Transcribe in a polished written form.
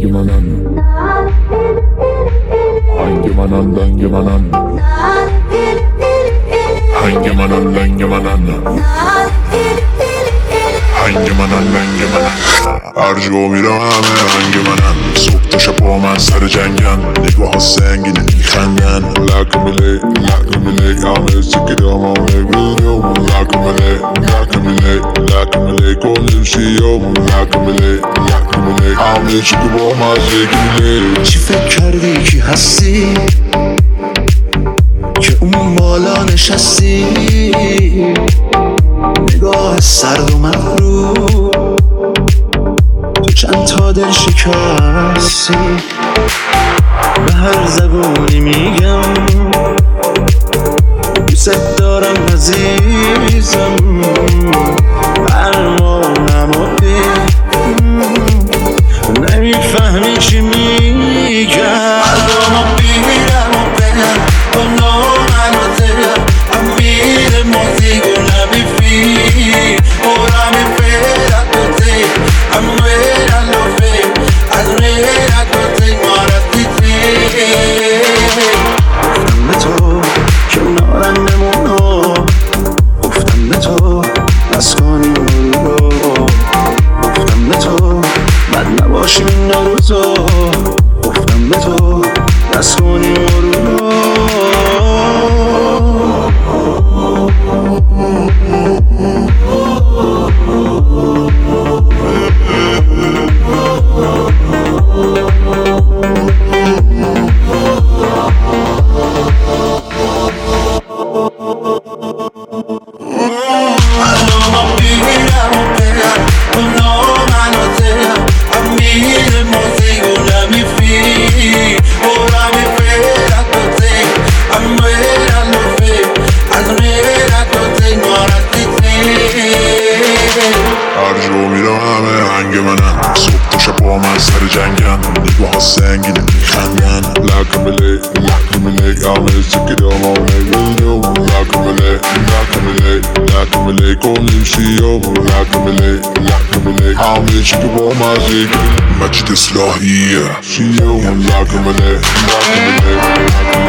hangi manan hangi manan hangi manan hangi manan hangi manan hangi manan hangi manan هر جا میرم همه هنگ منن صبح تا شب با من سر جنگن نگاه ها سنگینه میخندن لکمیلی همه سکرام همه بیلیوم لکمیلی کلیم شیوم لکمیلی همه چی که با مزه گیلی چی فکر کردی کی هستی که اون بالا نشستی نگاه سرد و مغرور تو چند تا دل شکستی به هر زبونی میگم دوست دارم عزیزم برمانم و نمیفهمی چی میگم قلبمو بگیرم و برم با نامن و دلم امیر موزیگو نمیفی ora mi pera tote amera lo ve azmera tote marati گفتم به تو کنارم نمونو گفتم به تو بس کنی رو گفتم به تو بد نباشیم این روزا گفتم به تو بس کنی رو هر جا میرم همه هنگ منن صبح تا شب با من سر جنگن نگاه ها سنگینه میخندن لکمیلی همه سکرام همه بیلیوم لکمیلی کلیم شیوم لکمیلی همه چی که با مزه گیلی مجید اصلاحیه شیوم لکمیلی